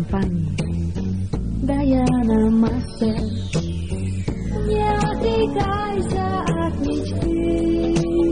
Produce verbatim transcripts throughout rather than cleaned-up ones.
компании Даяна Мастер. Не отрекайся от мечты.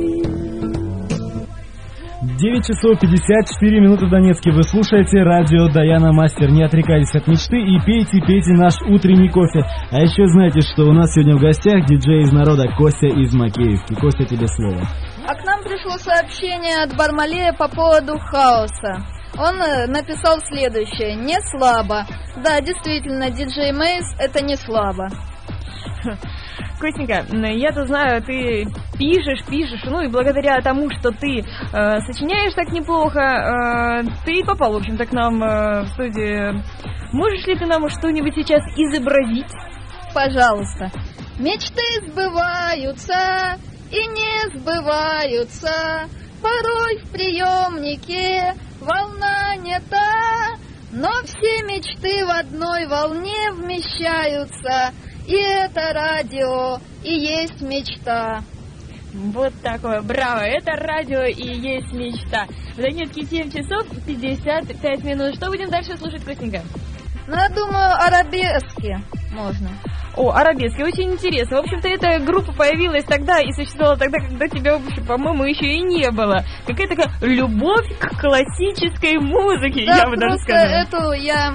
девять часов пятьдесят четыре минуты в Донецке. Вы слушаете радио Даяна Мастер. Не отрекайтесь от мечты и пейте, пейте наш утренний кофе. А еще знаете, что у нас сегодня в гостях диджей из народа Костя из Макеевки. Костя, тебе слово. А к нам пришло сообщение от Бармалея по поводу хаоса. Он написал следующее: не слабо. Да, действительно, диджей Мейс это не слабо. Костенька, я-то знаю, ты пишешь, пишешь, ну и благодаря тому, что ты э, сочиняешь так неплохо, э, ты попал, в общем-то, к нам э, в студию. Можешь ли ты нам что-нибудь сейчас изобразить? Пожалуйста. Мечты сбываются и не сбываются, порой в приемнике волна не та, но все мечты в одной волне вмещаются. И это радио, и есть мечта. Вот такое, браво, это радио и есть мечта. В Донецке семь часов пятьдесят пять минут. Что будем дальше слушать, Костенька? Ну, я думаю, арабески можно. О, арабески, очень интересно. В общем-то, эта группа появилась тогда и существовала тогда, когда тебя, по-моему, еще и не было. Какая такая любовь к классической музыке, да, я бы даже сказала. Эту я...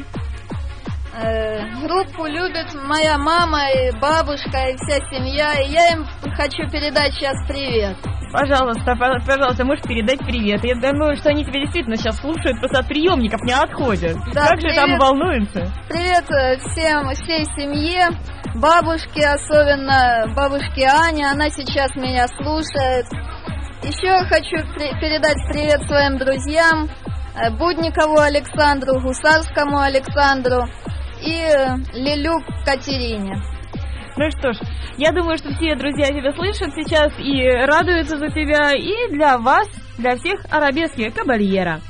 Группу любит моя мама и бабушка и вся семья, и я им хочу передать сейчас привет. Пожалуйста, пожалуйста, можешь передать привет. Я думаю, что они тебя действительно сейчас слушают, просто от приемников не отходят. Да, как привет, же там волнуются? Привет всем, всей семье, бабушке, особенно бабушке Ане, она сейчас меня слушает. Еще хочу при- передать привет своим друзьям, Будникову Александру, Гусарскому Александру и Лилю Катерине. Ну что ж, я думаю, что все друзья тебя слышат сейчас и радуются за тебя, и для вас, для всех арабески Кабальера.